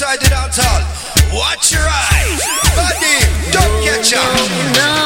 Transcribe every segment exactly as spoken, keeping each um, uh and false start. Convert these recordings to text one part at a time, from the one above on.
inside the dance hall. Watch your eyes. Buddy, don't catch up. No.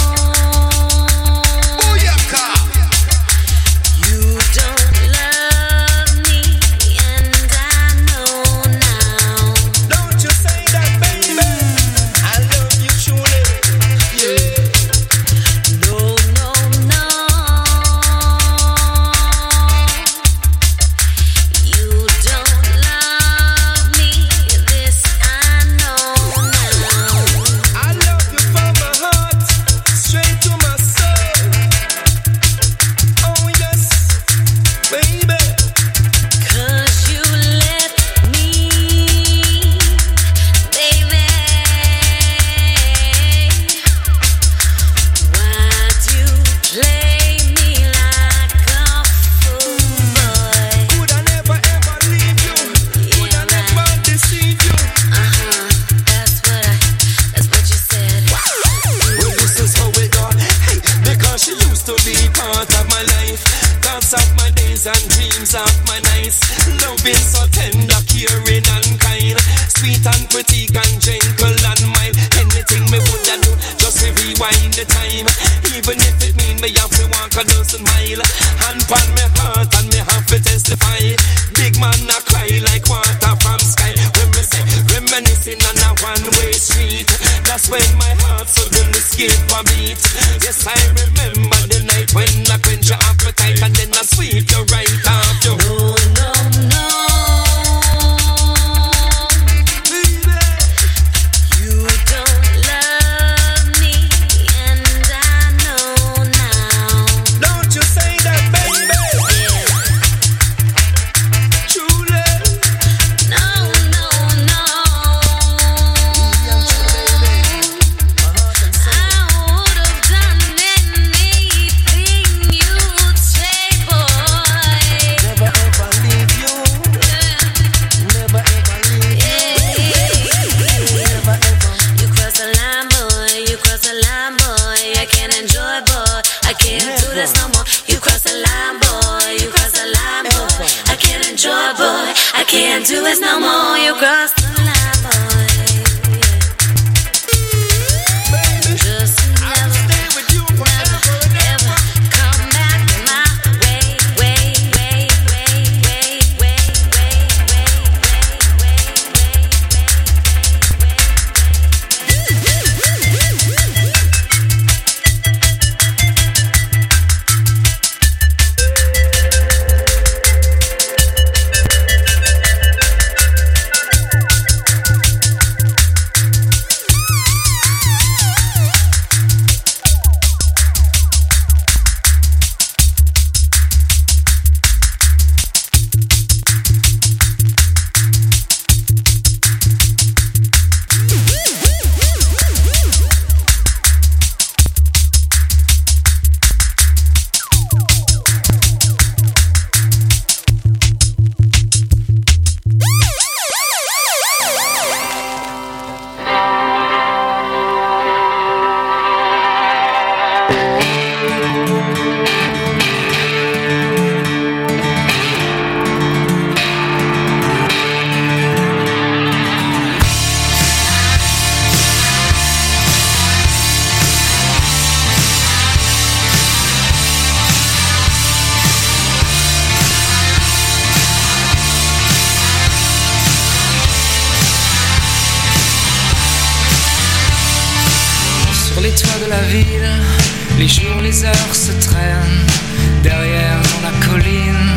Les jours, les heures se traînent derrière dans la colline.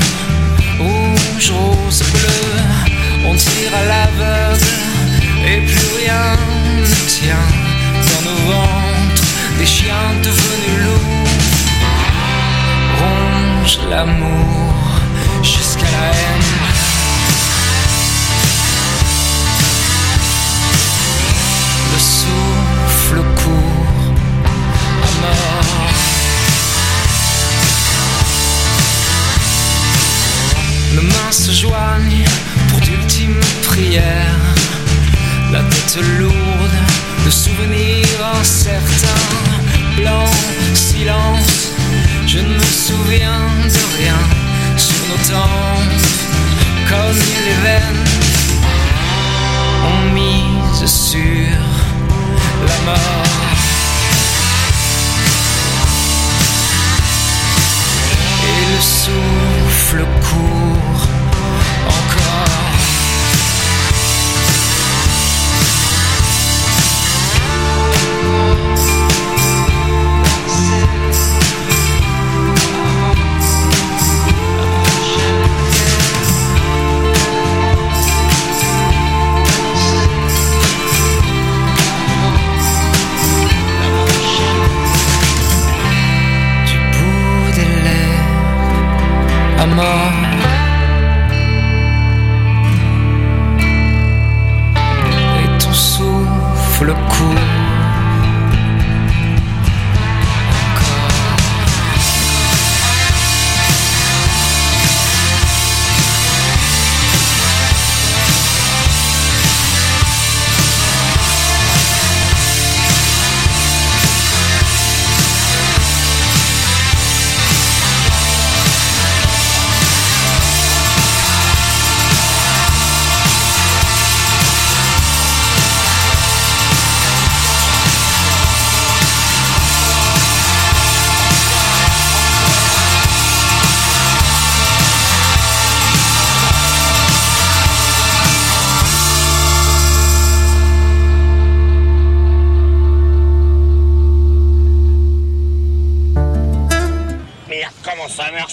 Rouge, rose, bleu, on tire à l'aveugle et plus rien ne tient dans nos ventres. Des chiens devenus loups rongent l'amour jusqu'à la haine. Le souffle court à mort. Nos mains se joignent pour d'ultimes prières. La tête lourde de souvenirs incertains. Blanc, silence, je ne me souviens de rien. Sur nos tempes, comme les veines.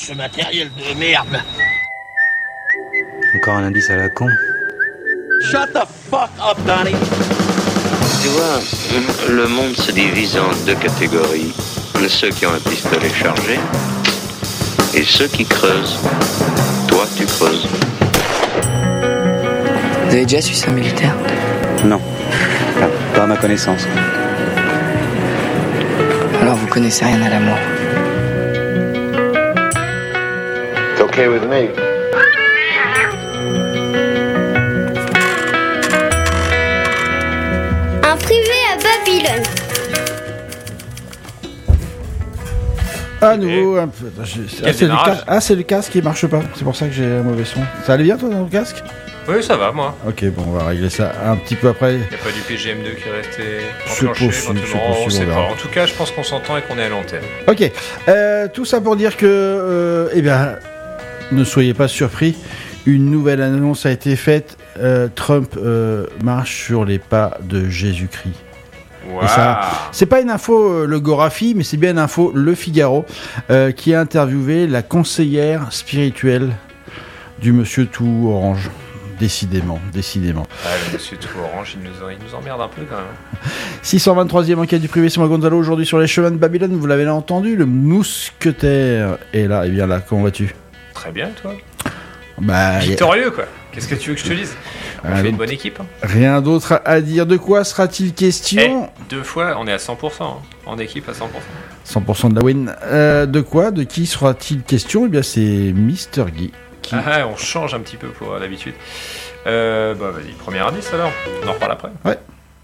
ce matériel de merde. Encore un indice à la con. Shut the fuck up, Donnie. Tu vois, le monde se divise en deux catégories. Ceux qui ont un pistolet chargé et ceux qui creusent. Toi, tu creuses. Vous avez déjà su ça, militaire ? Non. Enfin, pas à ma connaissance. Alors vous connaissez rien à l'amour. It's okay with me. Un privé à Babylone. À nouveau, un peu. Ah, c'est, le cas... ah, c'est le casque qui marche pas. C'est pour ça que j'ai un mauvais son. Ça allait bien, toi, dans le casque ? Oui, ça va, moi. Ok, bon, on va régler ça un petit peu après. Il n'y a pas du P G M deux qui est resté C'est enclenché. possible, c'est On possible, sait on pas. verra. En tout cas, je pense qu'on s'entend et qu'on est à l'antenne. Ok, euh, tout ça pour dire que, euh, eh bien, ne soyez pas surpris. Une nouvelle annonce a été faite. Euh, Trump euh, marche sur les pas de Jésus-Christ. Wow. Et ça, c'est pas une info euh, le Gorafi, mais c'est bien une info Le Figaro euh, qui a interviewé la conseillère spirituelle du monsieur tout orange. Décidément, décidément. Ah, le monsieur tout orange, il nous, il nous emmerde un peu quand même. six cent vingt-troisième enquête du privé, c'est moi Gonzalo. Aujourd'hui sur les chemins de Babylone, vous l'avez entendu, le mousquetaire est là. Et bien là, comment vas-tu ? Très bien, toi. Bah, victorieux, quoi. Qu'est-ce que tu veux que je te dise ? On ah, fait donc, une bonne équipe. Hein. Rien d'autre à dire. De quoi sera-t-il question ? Eh, deux fois, on est à cent pour cent. Hein. En équipe à cent pour cent. cent pour cent de la win. Euh, de quoi ? De qui sera-t-il question ? Eh bien, c'est Mister Guy. Qui... Ah, on change un petit peu pour euh, l'habitude. Euh, bah, vas-y, premier indice alors. On en reparle après. Ouais.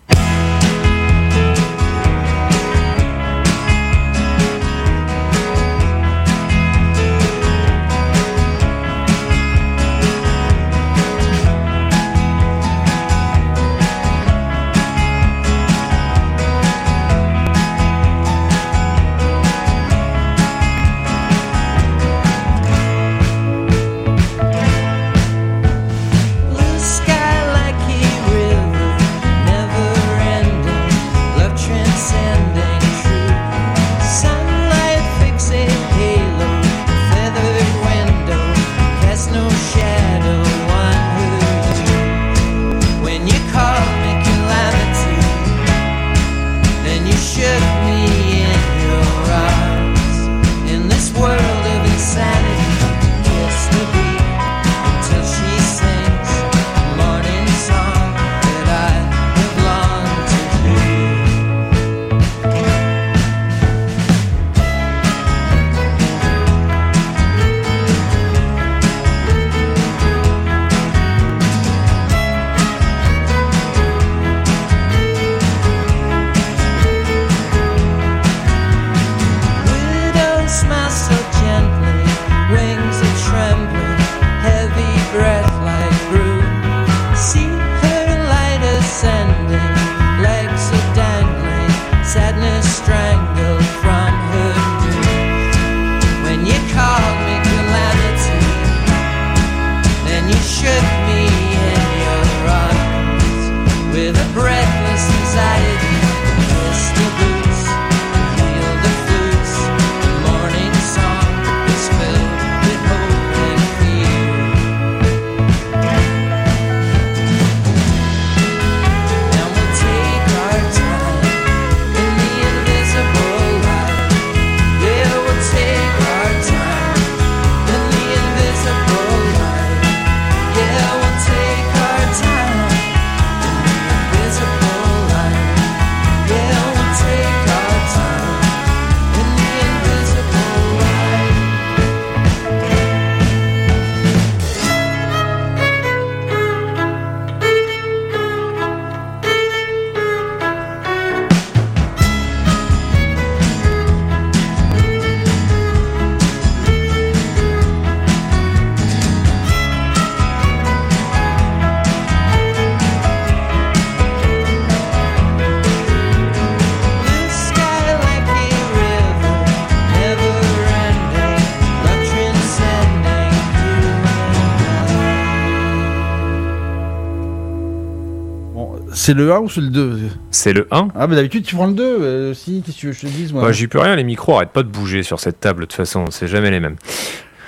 C'est le un ou c'est le deux ? C'est le un. Ah, mais d'habitude, tu prends le deux. Euh, si, qu'est-ce que tu veux que je te dise, moi ? Bah, j'y peux rien, les micros arrêtent pas de bouger sur cette table, de toute façon, c'est jamais les mêmes.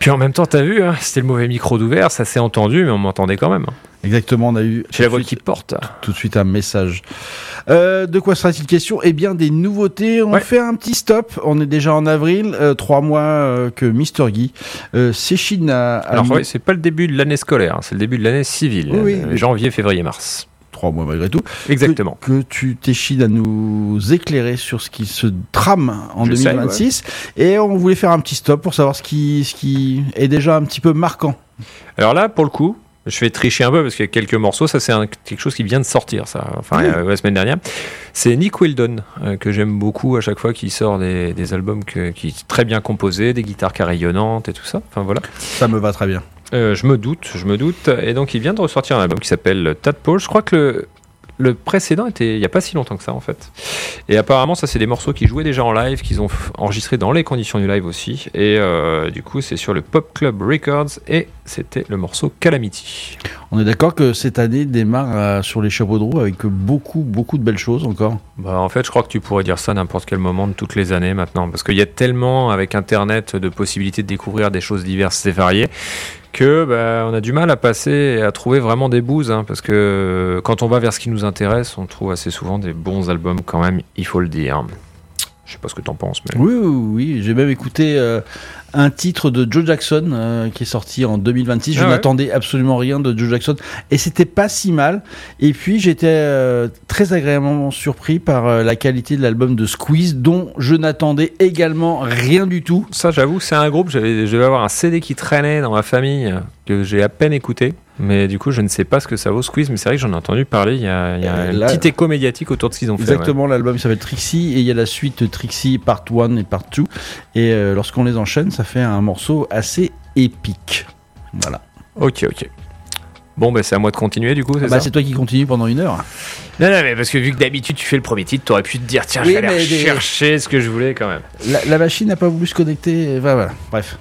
Puis en même temps, t'as vu, hein, c'était le mauvais micro d'ouvert, ça s'est entendu, mais on m'entendait quand même. Exactement, on a eu J'ai la voix qui porte. tout de suite un message. Euh, de quoi sera-t-il question ? Eh bien, des nouveautés. On Ouais. fait un petit stop. On est déjà en avril, euh, trois mois euh, que Mister Guy euh, s'échine à, à Alors nous- ouais, c'est pas le début de l'année scolaire, hein, c'est le début de l'année civile. Oui, oui, euh, oui. Janvier, février, mars. trois mois malgré tout. Exactement. Que, que tu t'échines à nous éclairer sur ce qui se trame en Je deux mille sais, vingt-six. Et on voulait faire un petit stop pour savoir ce qui, ce qui est déjà un petit peu marquant. Alors là, pour le coup, je vais tricher un peu parce qu'il y a quelques morceaux. Ça, c'est un- quelque chose qui vient de sortir, ça. Enfin, Oui. euh, la semaine dernière. C'est Nick Weldon, euh, que j'aime beaucoup à chaque fois qu'il sort des, des albums que- qui sont très bien composés, des guitares carillonnantes et tout ça. Enfin, voilà. Ça me va très bien. Euh, je me doute, je me doute. Et donc, il vient de ressortir un album qui s'appelle Tadpole. Je crois que le, le précédent était il n'y a pas si longtemps que ça, en fait. Et apparemment, ça, c'est des morceaux qui jouaient déjà en live, qu'ils ont f- enregistrés dans les conditions du live aussi. Et euh, du coup, c'est sur le Pop Club Records. Et c'était le morceau Calamity. On est d'accord que cette année démarre euh, sur les chapeaux de roue avec beaucoup, beaucoup de belles choses encore. Bah, en fait, je crois que tu pourrais dire ça à n'importe quel moment de toutes les années maintenant. Parce qu'il y a tellement, avec Internet, de possibilités de découvrir des choses diverses et variées que bah, on a du mal à passer et à trouver vraiment des bouses. Hein, parce que quand on va vers ce qui nous intéresse, on trouve assez souvent des bons albums quand même, il faut le dire. Je sais pas ce que t'en penses, mais... Oui, oui, oui. J'ai même écouté euh, un titre de Joe Jackson euh, qui est sorti en deux mille vingt-six. Je Ah ouais. n'attendais absolument rien de Joe Jackson et c'était pas si mal. Et puis j'étais euh, très agréablement surpris par euh, la qualité de l'album de Squeeze, dont je n'attendais également rien du tout. Ça, j'avoue, c'est un groupe, j'avais, je devais avoir un C D qui traînait dans ma famille, que j'ai à peine écouté. Mais du coup, je ne sais pas ce que ça vaut, Squeeze, mais c'est vrai que j'en ai entendu parler. Il y a, il y a Euh, un là- petit écho médiatique autour de ce qu'ils ont fait. Exactement, l'album s'appelle Trixie et il y a la suite Trixie Part un et Part deux. Et euh, lorsqu'on les enchaîne, ça fait un morceau assez épique. Voilà. Ouais. Ok, ok. Bon, bah, c'est à moi de continuer, du coup, c'est Bah, ça c'est toi qui continue pendant une heure. Non, non, mais parce que vu que d'habitude tu fais le premier titre, t'aurais pu te dire, tiens, Oui, je vais aller mais des- chercher ce que je voulais quand même. La, la machine n'a pas voulu se connecter. Enfin, voilà. Bref.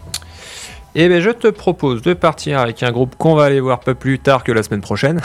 Et ben, je te propose de partir avec un groupe qu'on va aller voir pas plus tard que la semaine prochaine.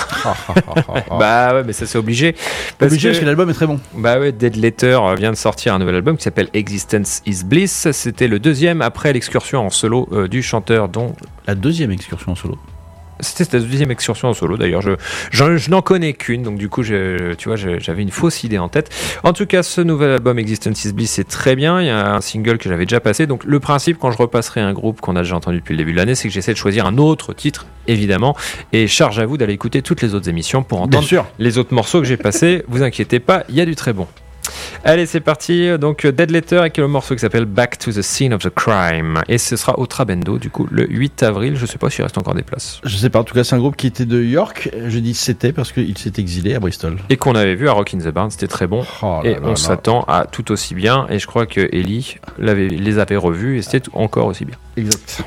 Bah ouais, mais ça c'est obligé. Parce Obligé que, parce que l'album est très bon. bah ouais, Dead Letter vient de sortir un nouvel album qui s'appelle Existence is Bliss. C'était le deuxième après l'excursion en solo euh, du chanteur dont La deuxième excursion en solo. C'était la deuxième excursion en solo d'ailleurs. Je, je, je n'en connais qu'une, donc du coup, je, tu vois, je- j'avais une fausse idée en tête. En tout cas, ce nouvel album Existence is Bliss, c'est très bien. Il y a un single que j'avais déjà passé. Donc le principe, quand je repasserai un groupe qu'on a déjà entendu depuis le début de l'année, c'est que j'essaie de choisir un autre titre, évidemment. Et charge à vous d'aller écouter toutes les autres émissions pour entendre sûr. les autres morceaux que j'ai passés. Vous inquiétez pas, il y a du très bon. Allez, c'est parti. Donc, Dead Letter avec le morceau qui s'appelle Back to the Scene of the Crime. Et ce sera au Trabendo, du coup, le huit avril. Je sais pas s'il reste encore des places. Je sais pas, en tout cas, c'est un groupe qui était de York. Je dis c'était parce qu'il s'est exilé à Bristol. Et qu'on avait vu à Rock in the Barn, c'était très bon. Oh là Et là on là. s'attend à tout aussi bien. Et je crois que Ellie l'avait, les avait revus et c'était encore aussi bien. Exact.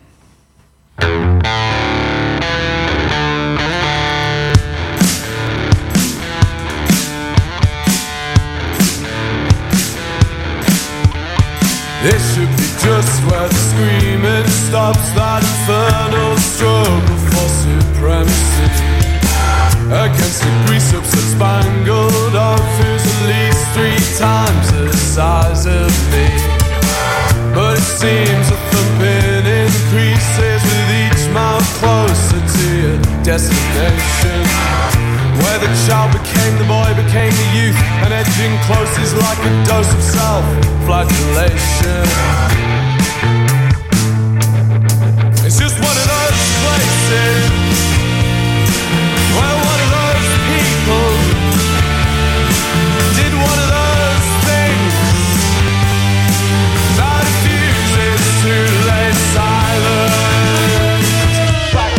It should be just where the screaming stops, that infernal struggle for supremacy against the grease-ups that spangled off who's at least three times the size of me. But it seems the thumping increases with each mile closer to your destination, where the child became the boy, became the youth, and edging close is like a dose of self-flagellation. It's just one of those places where one of those people did one of those things that refuses to lay silent. Back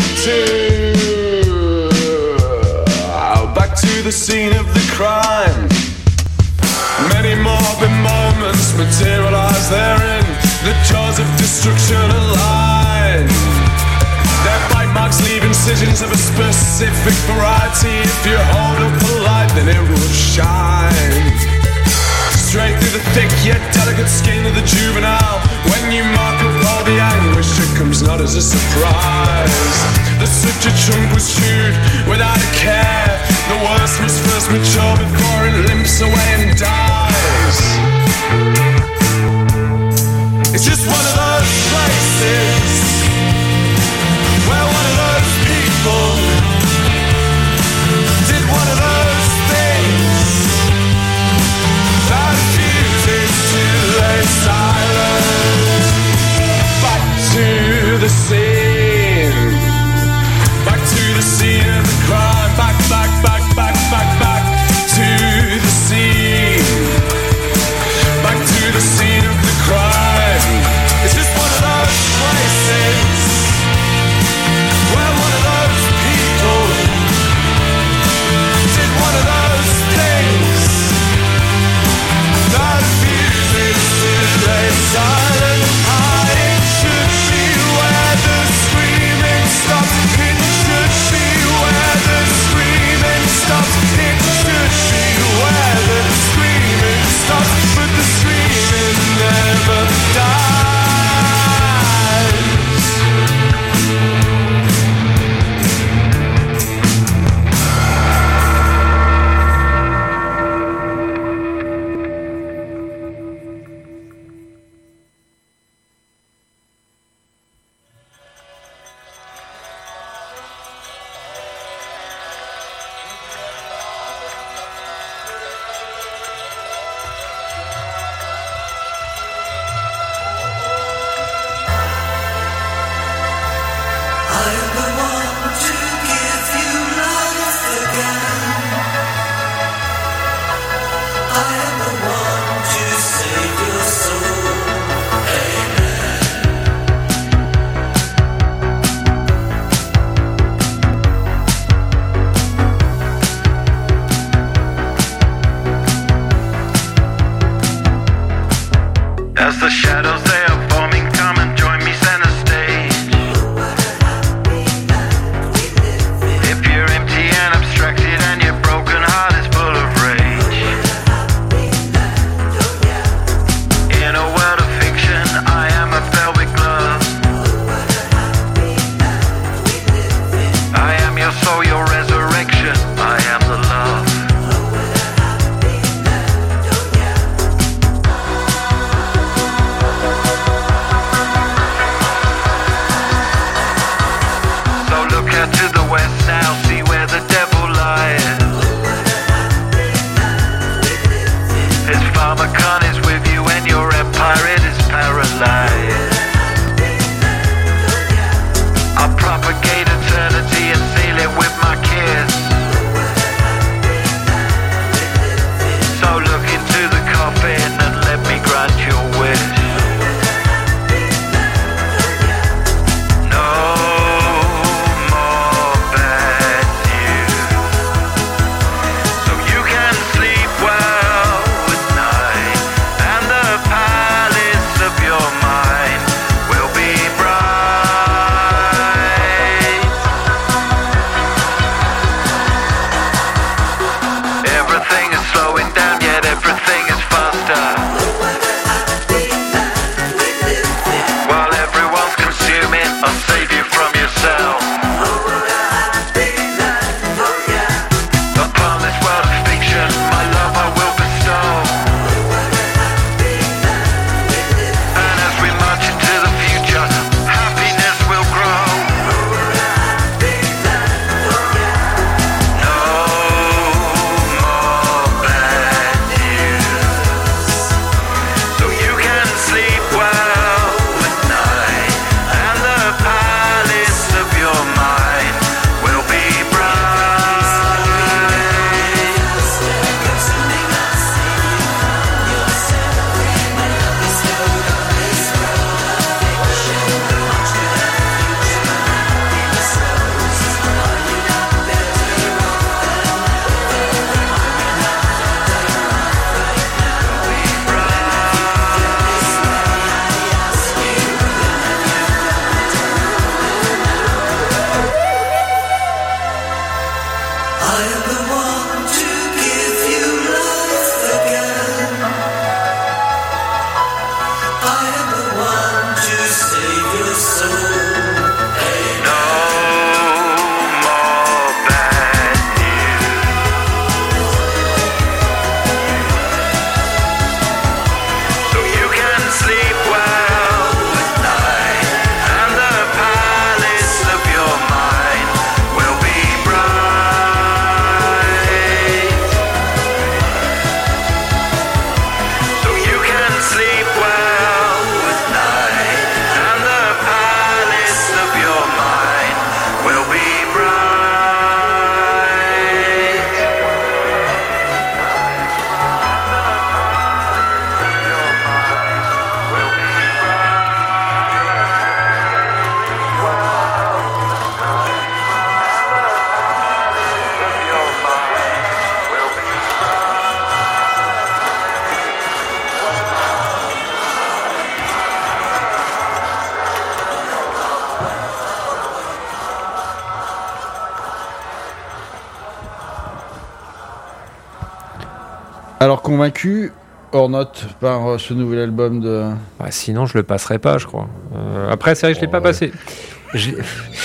to Back to the scene of the crime. Many morbid moments materialize therein, the jaws of destruction align. Their bite marks leave incisions of a specific variety. If you hold up a light, then it will shine straight through the thick yet delicate skin of the juvenile. When you mark up all the anguish, it comes not as a surprise that such a chunk was chewed without a care. The worst must first mature before it limps away and dies. It's just one of those places Alors convaincu, hors note, par euh, ce nouvel album de... Bah, sinon, je le passerai pas, je crois. Euh, après, c'est vrai que je l'ai Oh, pas ouais. passé. J'ai-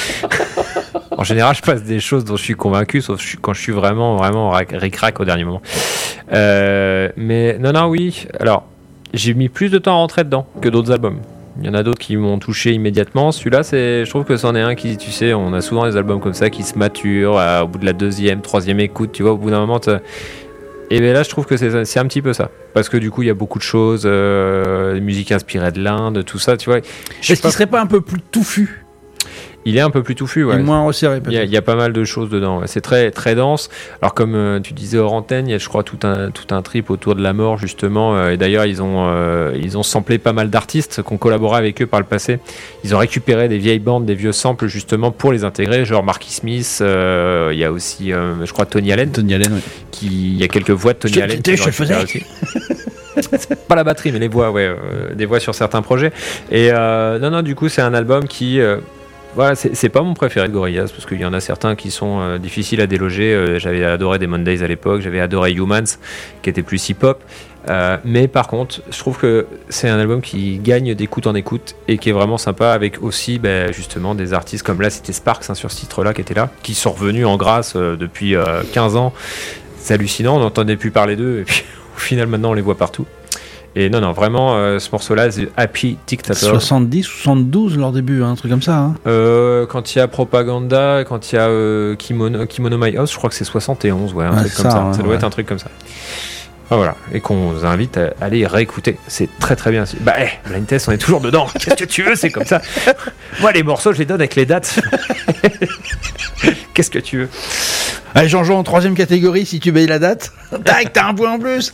en général, je passe des choses dont je suis convaincu, sauf quand je suis vraiment, vraiment rac- ric-rac au dernier moment. Euh, mais non, non, oui. Alors, j'ai mis plus de temps à rentrer dedans que d'autres albums. Il y en a d'autres qui m'ont touché immédiatement. Celui-là, c'est, je trouve que c'en est un qui, tu sais, on a souvent des albums comme ça qui se maturent euh, au bout de la deuxième, troisième écoute. Tu vois, au bout d'un moment, t'as- et bien là, je trouve que c'est, c'est un petit peu ça. Parce que du coup, il y a beaucoup de choses, euh, des musiques inspirées de l'Inde, tout ça, tu vois. Je sais Est-ce pas- qu'il serait pas un peu plus touffu Il est un peu plus touffu, ouais. et moins resserré Il peut-être? y, a, il y a pas mal de choses dedans. Ouais. C'est très, très dense. Alors, comme euh, tu disais hors antenne, il y a, je crois, tout un, tout un trip autour de la mort, justement. Euh, et d'ailleurs, ils ont, euh, ils ont samplé pas mal d'artistes qui ont collaboré avec eux par le passé. Ils ont récupéré des vieilles bandes, des vieux samples, justement, pour les intégrer. Genre Marky Smith. euh, Il y a aussi, euh, je crois, Tony Allen. Tony Allen, oui. Qui, il y a quelques voix de Tony Je- Allen. je- qu'ils je ont le faisais. récupérées aussi. Pas la batterie, mais les voix, ouais. euh, des voix sur certains projets. Et euh, non, non, du coup, c'est un album qui. Euh, Voilà, c'est, c'est pas mon préféré de Gorillaz parce qu'il y en a certains qui sont euh, difficiles à déloger. Euh, j'avais adoré Demon Days à l'époque, j'avais adoré Humans qui était plus hip-hop. Euh, mais par contre, je trouve que c'est un album qui gagne d'écoute en écoute et qui est vraiment sympa avec aussi ben, justement des artistes comme là, c'était Sparks hein, sur ce titre-là qui était là, qui sont revenus en grâce euh, depuis euh, quinze ans. C'est hallucinant, on n'entendait plus parler d'eux et puis au final maintenant on les voit partout. Et non, non, vraiment, euh, ce morceau-là, c'est Happy Dictator. soixante-dix, soixante-douze leur début, hein, un truc comme ça. Hein. Euh, quand il y a Propaganda, quand il y a euh, Kimono, Kimono My House, je crois que c'est soixante et onze, ouais, un Ouais, truc ça, comme ça. ouais, ça doit ouais. être un truc comme ça. Ah, voilà, et qu'on vous invite à aller réécouter. C'est très très bien. Bah, eh, Blind Test, on est toujours dedans. Qu'est-ce que tu veux, c'est comme ça. Moi, les morceaux, je les donne avec les dates. Qu'est-ce que tu veux. Allez, Jean-Jean, en troisième catégorie, si tu bayes la date. Tac, t'as un point en plus.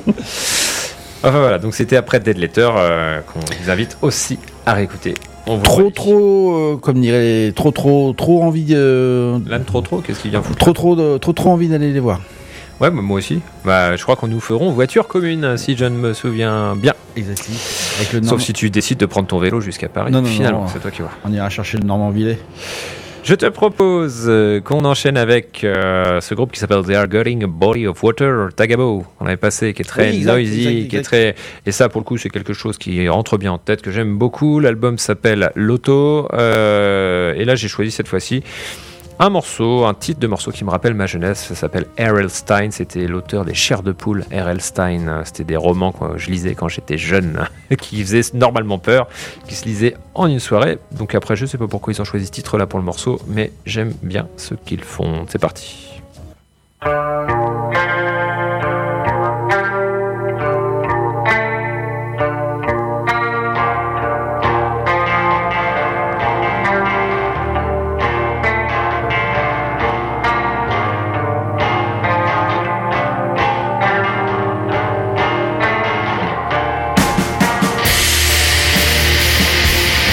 Enfin voilà, donc c'était après Dead Letter euh, qu'on vous invite aussi à réécouter. On vous Trop, remercie. trop, euh, comme dirait, trop, trop, trop envie de. L'âne trop trop, qu'est-ce qu'il vient foutre? Trop, trop, de, trop, trop envie d'aller les voir. Ouais, bah, moi aussi. Bah, je crois qu'on nous ferons voiture commune, si je ne me souviens bien. Exactement. Avec le Sauf Normand- si tu décides de prendre ton vélo jusqu'à Paris. Non, non, Finalement, non. c'est toi qui vois. On ira chercher le Normand Villet. Je te propose euh, qu'on enchaîne avec euh, ce groupe qui s'appelle They Are Getting a Body of Water, Tagabo. On l'avait passé, qui est très Oui, exact, noisy, exact, qui est exact. très. Et ça, pour le coup, c'est quelque chose qui rentre bien en tête, que j'aime beaucoup. L'album s'appelle Loto. euh, et là, j'ai choisi cette fois-ci un morceau, un titre de morceau qui me rappelle ma jeunesse. Ça s'appelle R L. Stein. C'était l'auteur des Chairs de poule. R L. Stein, c'était des romans que je lisais quand j'étais jeune, qui faisaient normalement peur, qui se lisaient en une soirée. Donc après, je sais pas pourquoi ils ont choisi ce titre-là pour le morceau, mais j'aime bien ce qu'ils font. C'est parti.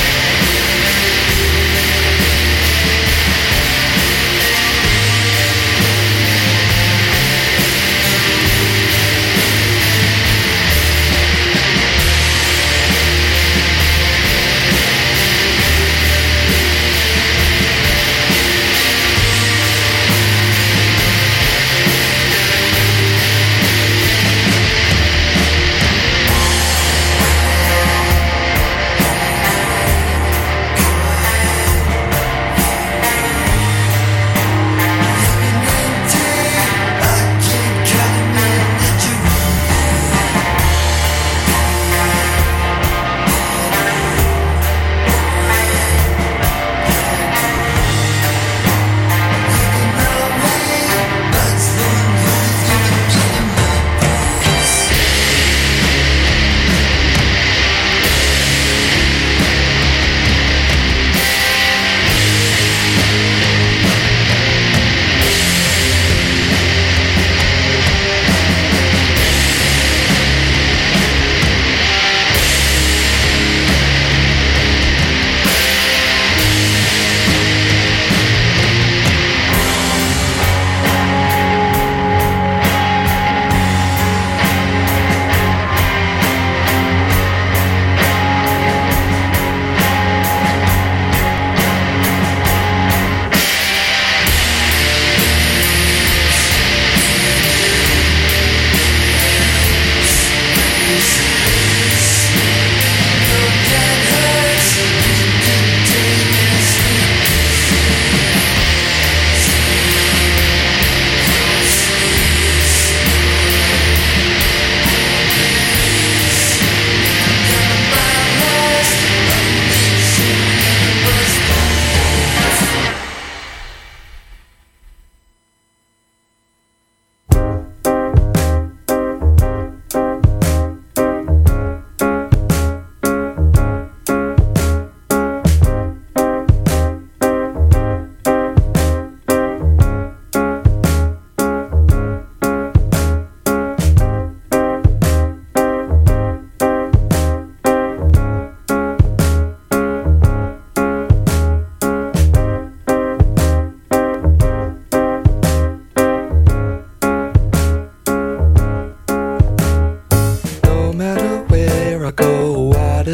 Thank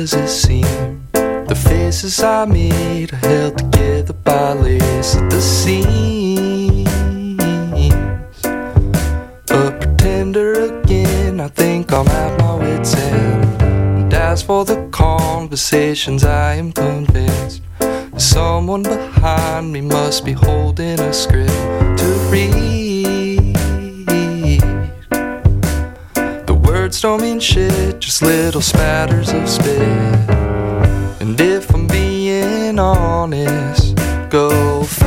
does it seem? The faces I meet are held together by lace at the seams. A pretender again, I think I'm at my wit's end. And as for the conversations, I am convinced someone behind me must be holding a script to read. The words don't mean shit, just little spatters of spit. And if I'm being honest, go fuck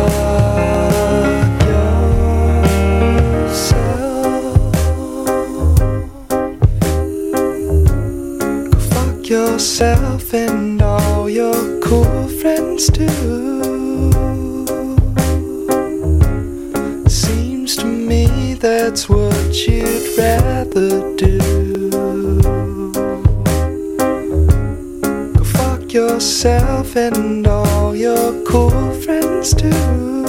yourself. Go fuck yourself and all your cool friends too. Seems to me that's what you'd rather do. Go fuck yourself and all your cool friends too.